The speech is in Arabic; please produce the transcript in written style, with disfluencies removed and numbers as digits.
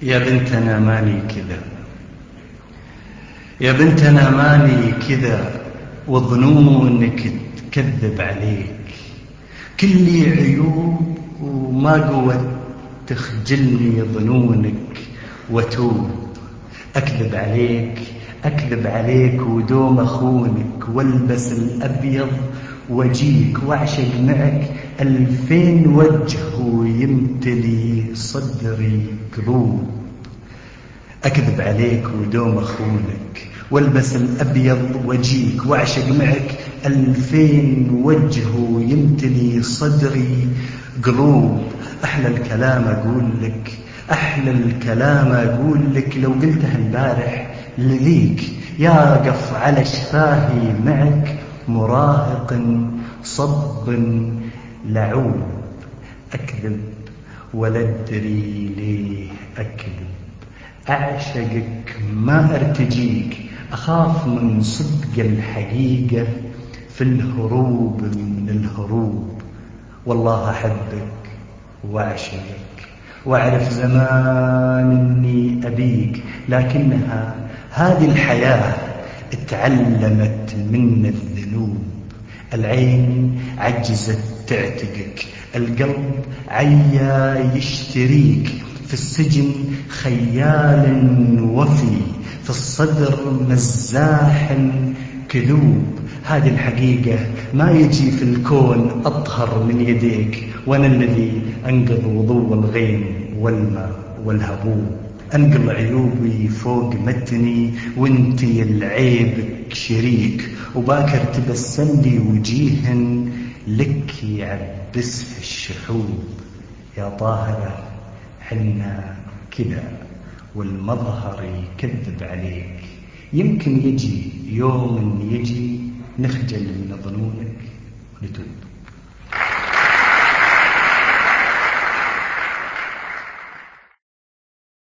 يا بنت أنا مالي كذا، يا بنت أنا مالي كذا، وظنونك تكذب عليك. كلي عيوب وما قوت تخجلني ظنونك وتوب. أكذب عليك أكذب عليك ودوم أخونك، والبس الأبيض وجيك، وأعشق معك 2000 وجه ويمتلي صدري قلوب. أكذب عليك ودوم أخونك، والبس الأبيض وجيك، وأعشق معك 2000 وجه ويمتلي صدري قلوب. أحلى الكلام أقول لك، أحلى الكلام أقول لك، لو قلتها البارح لذيك يقف على شفاهي معك مراهق صب لعوب. أكذب ولا أدري ليه أكذب، أعشقك ما أرتجيك، أخاف من صدق الحقيقة في الهروب من الهروب. والله أحبك وأعشقك، وأعرف زمان أني أبيك، لكنها هذه الحياة اتعلمت من الذنوب. العين عجزت تعتقك، القلب عيا يشتريك، في السجن خيال وفي، في الصدر مزاح كذوب. هذه الحقيقة ما يجي في الكون أطهر من يديك، وأنا الذي أنقض وضوء الغيم والماء والهبوب. أنقل عيوبي فوق متني وانتي العيبك شريك، وباكر تبسم لي وجيه لك يعبسها الشحوب. يا طاهرة حنا كذا، والمظهر يكذب عليك، يمكن يجي يوم يجي نخجل من ظنونك ونتوب.